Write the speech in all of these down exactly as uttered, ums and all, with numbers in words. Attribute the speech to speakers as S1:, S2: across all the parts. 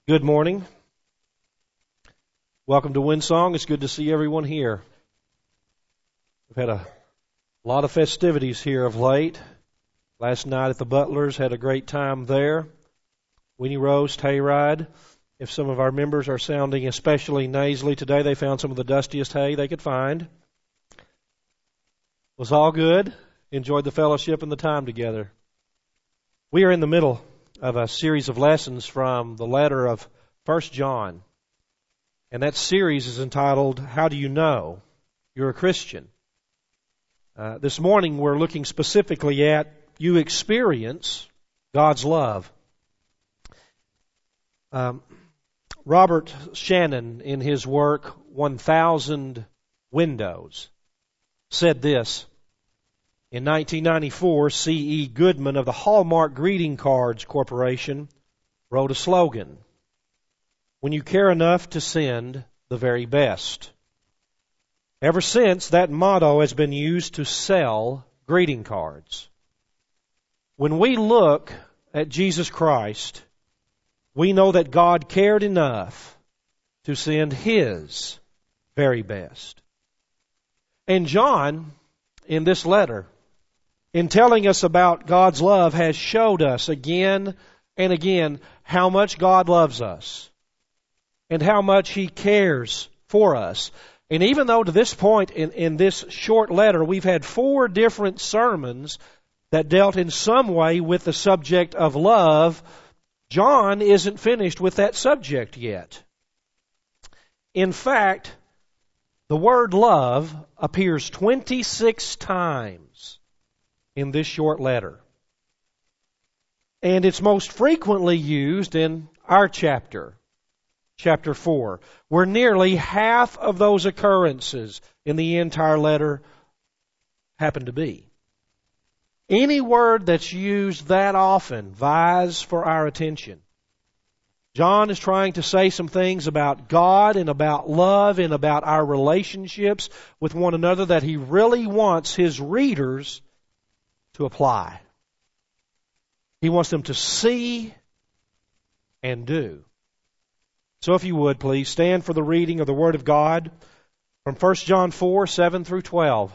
S1: Good morning. Welcome to Windsong. It's good to see everyone here. We've had a lot of festivities here of late. Last night at the Butlers, had a great time there. Weenie Roast, hayride. If some of our members are sounding especially nasally today, they found some of the dustiest hay they could find. It was all good. Enjoyed the fellowship and the time together. We are in the middle of a series of lessons from the letter of First John. And that series is entitled, How Do You Know You're a Christian? Uh, this morning we're looking specifically at you experience God's love. Um, Robert Shannon, in his work one thousand Windows, said this. In nineteen ninety-four, C E Goodman of the Hallmark Greeting Cards Corporation wrote a slogan, "When you care enough to send the very best." Ever since, that motto has been used to sell greeting cards. When we look at Jesus Christ, we know that God cared enough to send His very best. And John, in this letter, in telling us about God's love, has showed us again and again how much God loves us and how much He cares for us. And even though to this point in, in this short letter we've had four different sermons that dealt in some way with the subject of love, John isn't finished with that subject yet. In fact, the word love appears twenty-six times in this short letter. And it's most frequently used in our chapter, chapter four, where nearly half of those occurrences in the entire letter happen to be. Any word that's used that often vies for our attention. John is trying to say some things about God and about love and about our relationships with one another that he really wants his readers to apply. He wants them to see and do. So if you would, please stand for the reading of the Word of God from First John four, seven through twelve.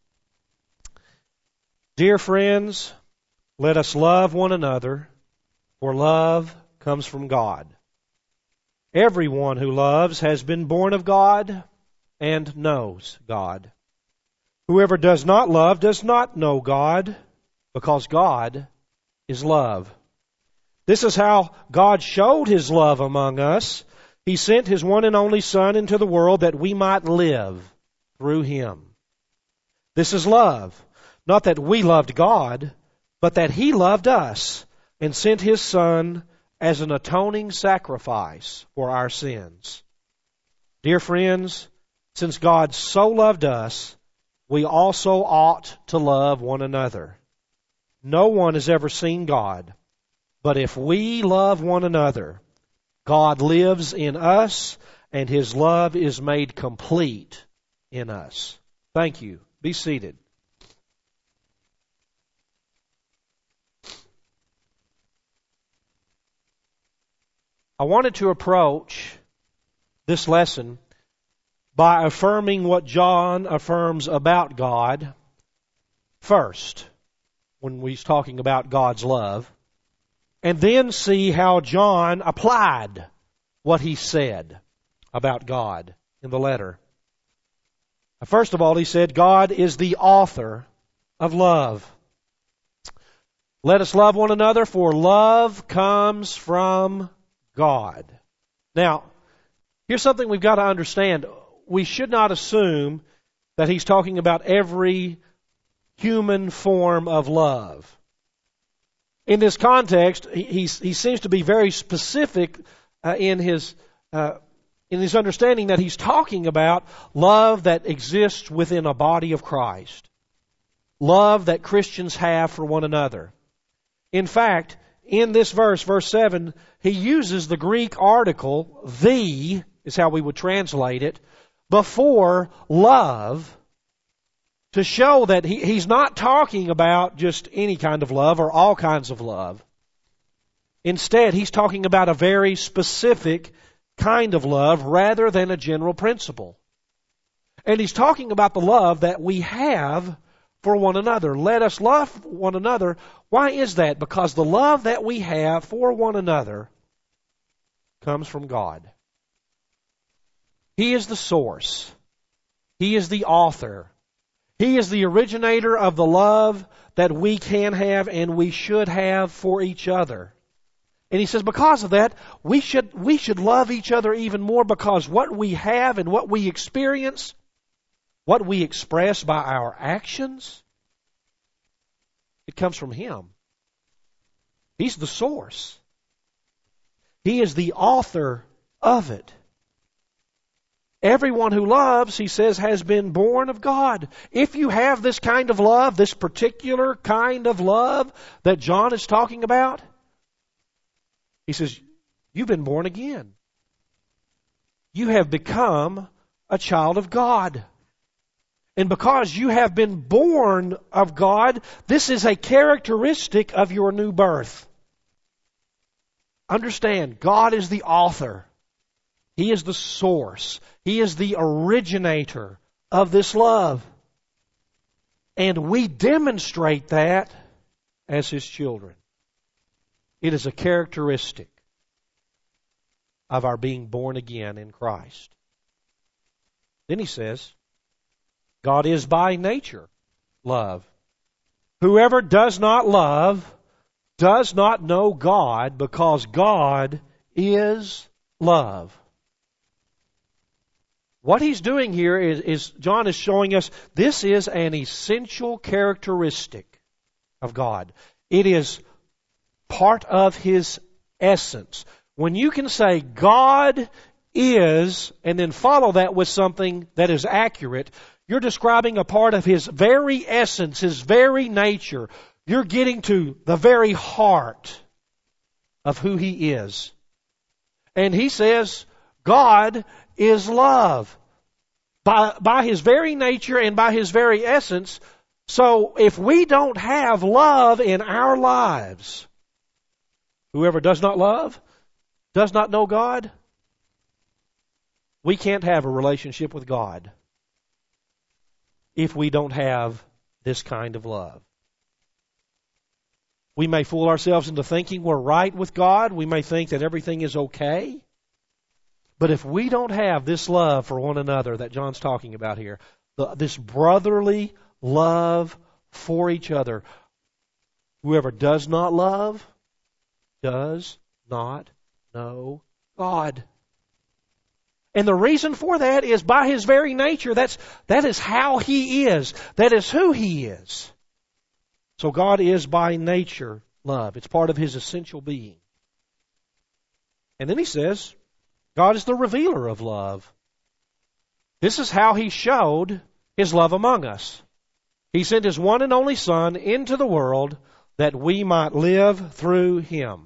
S1: Dear friends, let us love one another, for love comes from God. Everyone who loves has been born of God and knows God. Whoever does not love does not know God, because God is love. This is how God showed His love among us. He sent His one and only Son into the world that we might live through Him. This is love. Not that we loved God, but that He loved us and sent His Son as an atoning sacrifice for our sins. Dear friends, since God so loved us, we also ought to love one another. No one has ever seen God, but if we love one another, God lives in us and His love is made complete in us. Thank you. Be seated. I wanted to approach this lesson by affirming what John affirms about God first, when he's talking about God's love, and then see how John applied what he said about God in the letter. First of all, he said, God is the author of love. Let us love one another, for love comes from God. Now, here's something we've got to understand. We should not assume that he's talking about every human form of love. In this context, he, he's, he seems to be very specific uh, in his uh, in his understanding that he's talking about love that exists within a body of Christ. Love that Christians have for one another. In fact, in this verse, verse seven, he uses the Greek article, the, is how we would translate it, before love, to show that he, he's not talking about just any kind of love or all kinds of love. Instead, he's talking about a very specific kind of love rather than a general principle. And he's talking about the love that we have for one another. Let us love one another. Why is that? Because the love that we have for one another comes from God. He is the source. He is the author. He is the originator of the love that we can have and we should have for each other. And he says because of that, we should, we should love each other even more, because what we have and what we experience, what we express by our actions, it comes from Him. He's the source. He is the author of it. Everyone who loves, he says, has been born of God. If you have this kind of love, this particular kind of love that John is talking about, he says, you've been born again. You have become a child of God. And because you have been born of God, this is a characteristic of your new birth. Understand, God is the author. He is the source. He is the originator of this love. And we demonstrate that as His children. It is a characteristic of our being born again in Christ. Then he says, God is by nature love. Whoever does not love does not know God, because God is love. What he's doing here is, is John is showing us this is an essential characteristic of God. It is part of His essence. When you can say God is, and then follow that with something that is accurate, you're describing a part of His very essence, His very nature. You're getting to the very heart of who He is. And he says, God is love. By, by His very nature and by His very essence. So if we don't have love in our lives, whoever does not love does not know God. We can't have a relationship with God if we don't have this kind of love. We may fool ourselves into thinking we're right with God. We may think that everything is okay. But if we don't have this love for one another that John's talking about here, the, this brotherly love for each other, whoever does not love does not know God. And the reason for that is by His very nature. That's, that is how He is. That is who He is. So God is by nature love. It's part of His essential being. And then he says, God is the revealer of love. This is how He showed His love among us. He sent His one and only Son into the world that we might live through Him.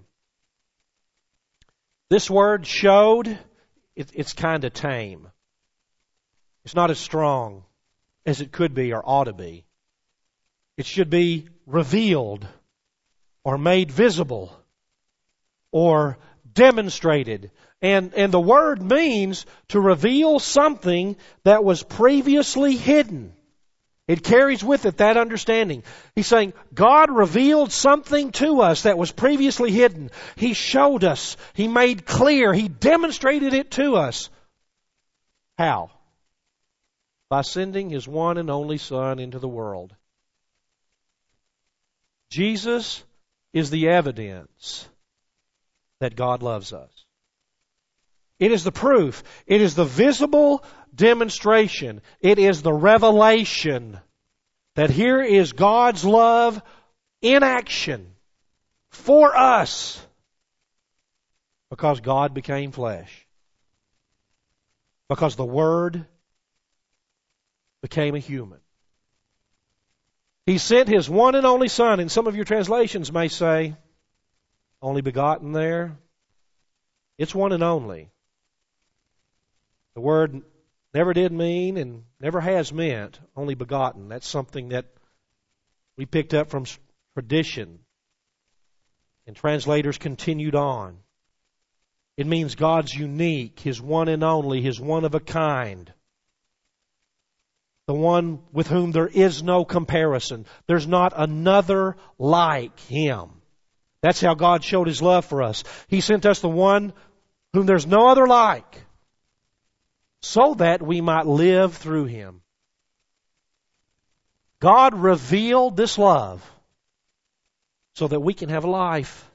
S1: This word showed, it, it's kind of tame. It's not as strong as it could be or ought to be. It should be revealed or made visible or demonstrated. And, and the word means to reveal something that was previously hidden. It carries with it that understanding. He's saying God revealed something to us that was previously hidden. He showed us. He made clear. He demonstrated it to us. How? By sending His one and only Son into the world. Jesus is the evidence that God loves us. It is the proof. It is the visible demonstration. It is the revelation that here is God's love in action for us because God became flesh. Because the Word became a human. He sent His one and only Son, and some of your translations may say, only begotten there. It's one and only. The word never did mean and never has meant only begotten. That's something that we picked up from tradition. And translators continued on. It means God's unique, His one and only, His one of a kind. The one with whom there is no comparison. There's not another like Him. That's how God showed His love for us. He sent us the one whom there's no other like, so that we might live through Him. God revealed this love so that we can have life.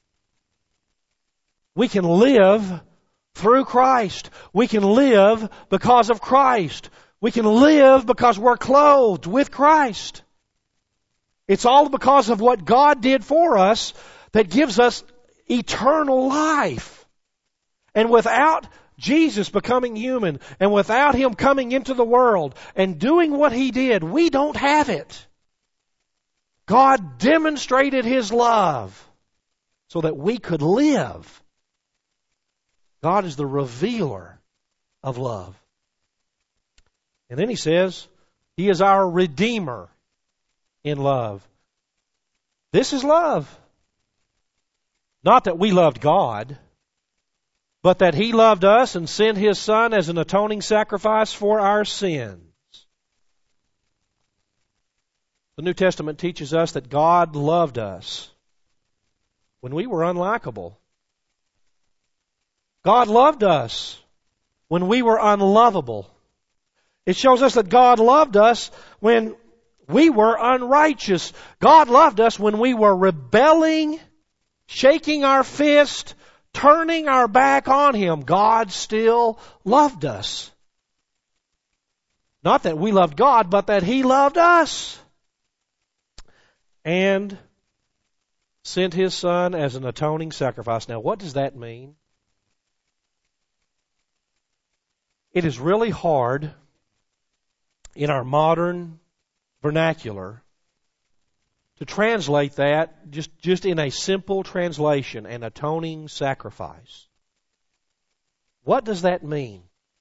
S1: We can live through Christ. We can live because of Christ. We can live because we're clothed with Christ. It's all because of what God did for us that gives us eternal life. And without Jesus becoming human, and without Him coming into the world and doing what He did, we don't have it. God demonstrated His love so that we could live. God is the revealer of love. And then He says, He is our Redeemer in love. This is love. Not that we loved God, but that He loved us and sent His Son as an atoning sacrifice for our sins. The New Testament teaches us that God loved us when we were unlikable. God loved us when we were unlovable. It shows us that God loved us when we were unrighteous. God loved us when we were rebelling, shaking our fist, turning our back on Him. God still loved us. Not that we loved God, but that He loved us. And sent His Son as an atoning sacrifice. Now, what does that mean? It is really hard in our modern vernacular to translate that just, just in a simple translation, an atoning sacrifice. What does that mean?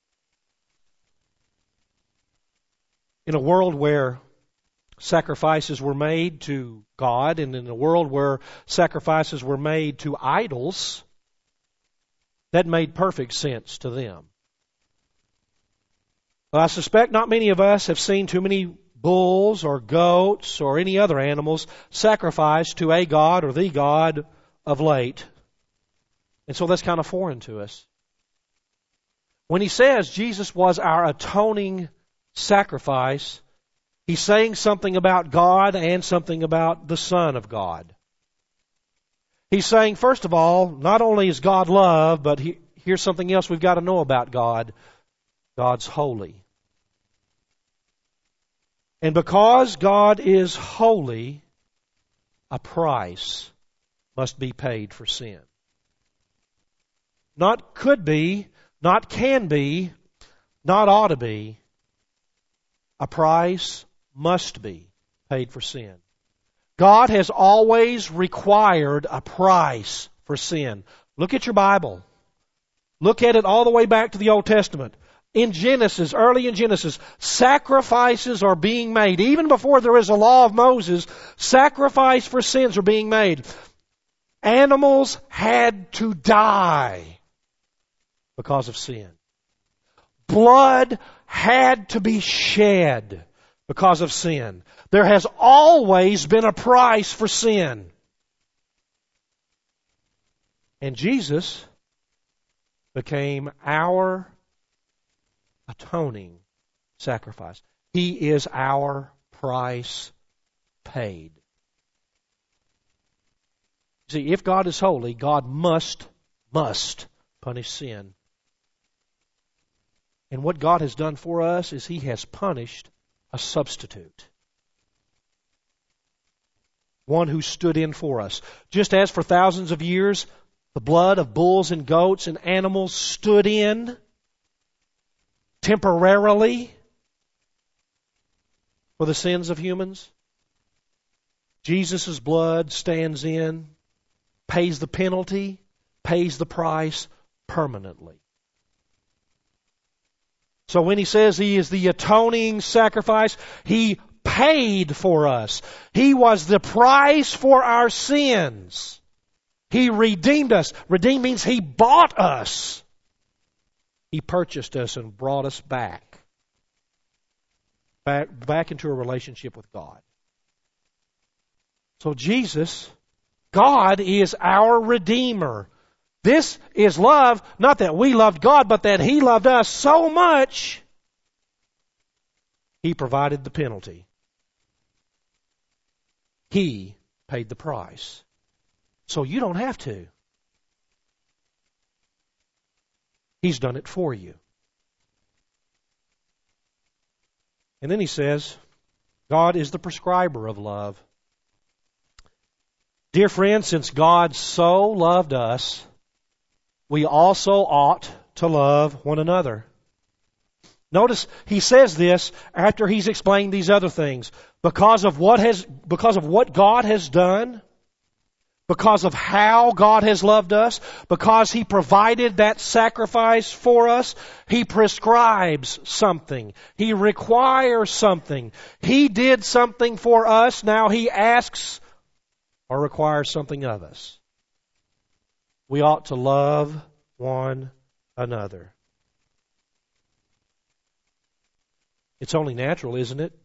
S1: In a world where sacrifices were made to God, and in a world where sacrifices were made to idols, that made perfect sense to them. But I suspect not many of us have seen too many bulls or goats or any other animals sacrificed to a god or the god of late. And so that's kind of foreign to us. When He says Jesus was our atoning sacrifice, He's saying something about God and something about the Son of God. He's saying, first of all, not only is God love, but he, here's something else we've got to know about God. God's holy. And because God is holy, a price must be paid for sin. Not could be, not can be, not ought to be. A price must be paid for sin. God has always required a price for sin. Look at your Bible. Look at it all the way back to the Old Testament. In Genesis, early in Genesis, sacrifices are being made. Even before there is a law of Moses, sacrifice for sins are being made. Animals had to die because of sin. Blood had to be shed because of sin. There has always been a price for sin. And Jesus became our atoning sacrifice. He is our price paid. See, if God is holy, God must, must punish sin. And what God has done for us is He has punished a substitute. One who stood in for us. Just as for thousands of years, the blood of bulls and goats and animals stood in temporarily for the sins of humans, Jesus' blood stands in, pays the penalty, pays the price permanently. So when He says He is the atoning sacrifice, He paid for us. He was the price for our sins. He redeemed us. Redeem means He bought us. He purchased us and brought us back. Back, back into a relationship with God. So Jesus, God is our Redeemer. This is love, not that we loved God, but that He loved us so much, He provided the penalty. He paid the price. So you don't have to. He's done it for you. And then he says, God is the prescriber of love. Dear friends, since God so loved us, we also ought to love one another. Notice he says this after he's explained these other things. Because of what has, because of what God has done, because of how God has loved us, because He provided that sacrifice for us, He prescribes something. He requires something. He did something for us. Now He asks or requires something of us. We ought to love one another. It's only natural, isn't it?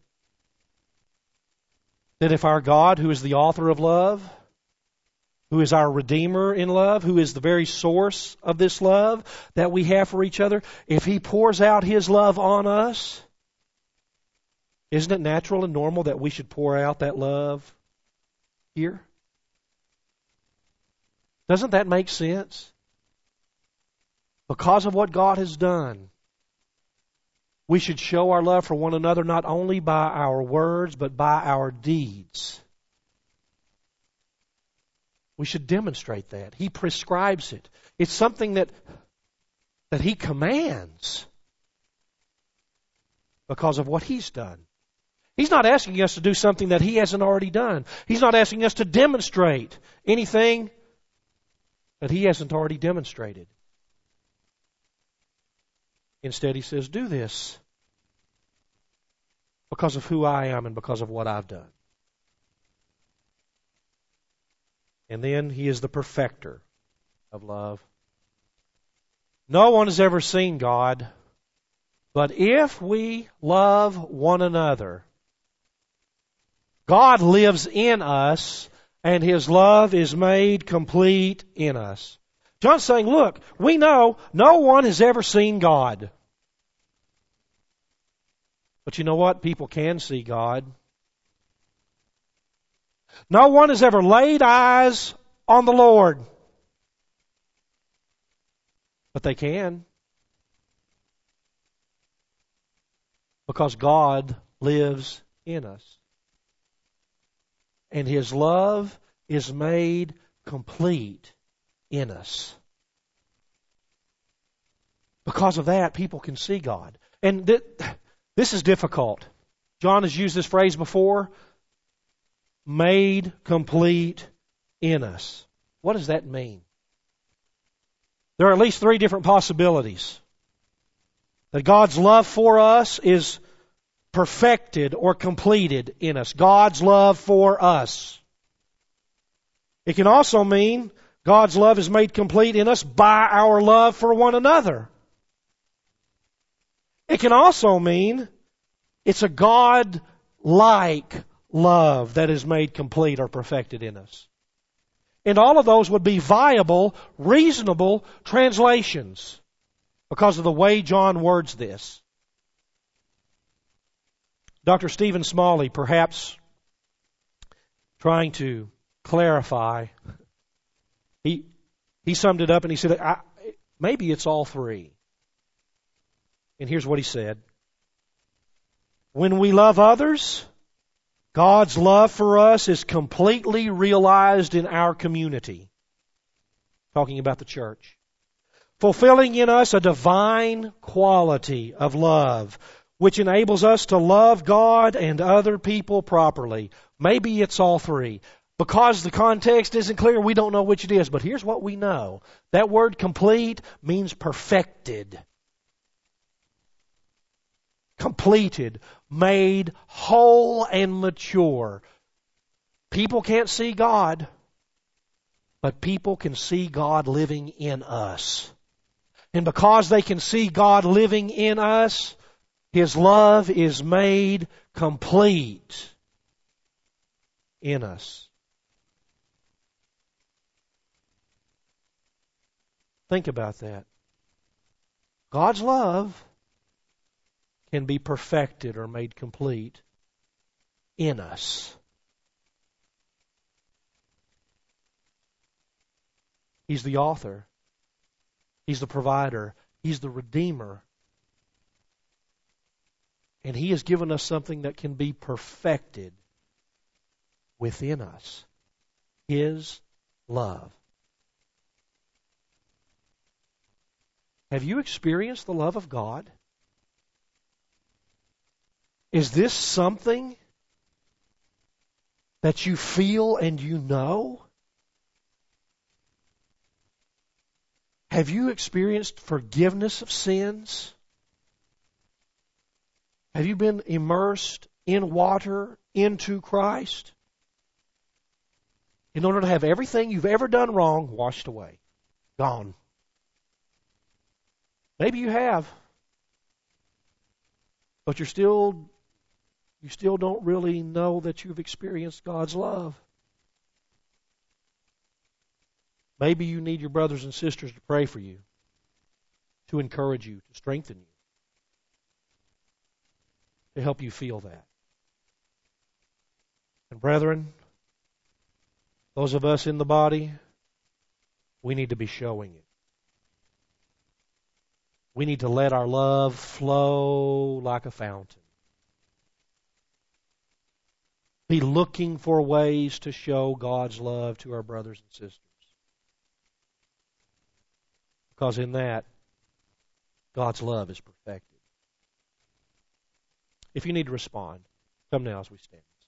S1: That if our God, who is the author of love, who is our Redeemer in love, who is the very source of this love that we have for each other, if He pours out His love on us, isn't it natural and normal that we should pour out that love here? Doesn't that make sense? Because of what God has done, we should show our love for one another not only by our words, but by our deeds. We should demonstrate that. He prescribes it. It's something that, that He commands because of what He's done. He's not asking us to do something that He hasn't already done. He's not asking us to demonstrate anything that He hasn't already demonstrated. Instead, He says, do this because of who I am and because of what I've done. And then He is the perfecter of love. No one has ever seen God, but if we love one another, God lives in us and His love is made complete in us. John's saying, look, we know no one has ever seen God. But you know what? People can see God. No one has ever laid eyes on the Lord. But they can. Because God lives in us. And His love is made complete in us. Because of that, people can see God. And th- this is difficult. John has used this phrase before. Made complete in us. What does that mean? There are at least three different possibilities. That God's love for us is perfected or completed in us. God's love for us. It can also mean God's love is made complete in us by our love for one another. It can also mean it's a God-like love that is made complete or perfected in us. And all of those would be viable, reasonable translations because of the way John words this. Doctor Stephen Smalley, perhaps trying to clarify, he he summed it up and he said, I, maybe it's all three. And here's what he said. When we love others, God's love for us is completely realized in our community. Talking about the church. Fulfilling in us a divine quality of love, which enables us to love God and other people properly. Maybe it's all three. Because the context isn't clear, we don't know which it is. But here's what we know. That word complete means perfected. Completed, made whole and mature. People can't see God, But people can see God living in us. And because they can see God living in us, His love is made complete in us. Think about that. God's love can be perfected or made complete in us. He's the author. He's the provider. He's the redeemer. And He has given us something that can be perfected within us. His love. Have you experienced the love of God? Is this something that you feel and you know? Have you experienced forgiveness of sins? Have you been immersed in water into Christ in order to have everything you've ever done wrong washed away, gone? Maybe you have, but you're still, you still don't really know that you've experienced God's love. Maybe you need your brothers and sisters to pray for you, to encourage you, to strengthen you, to help you feel that. And brethren, those of us in the body, we need to be showing it. We need to let our love flow like a fountain. Be looking for ways to show God's love to our brothers and sisters. Because in that, God's love is perfected. If you need to respond, come now as we stand.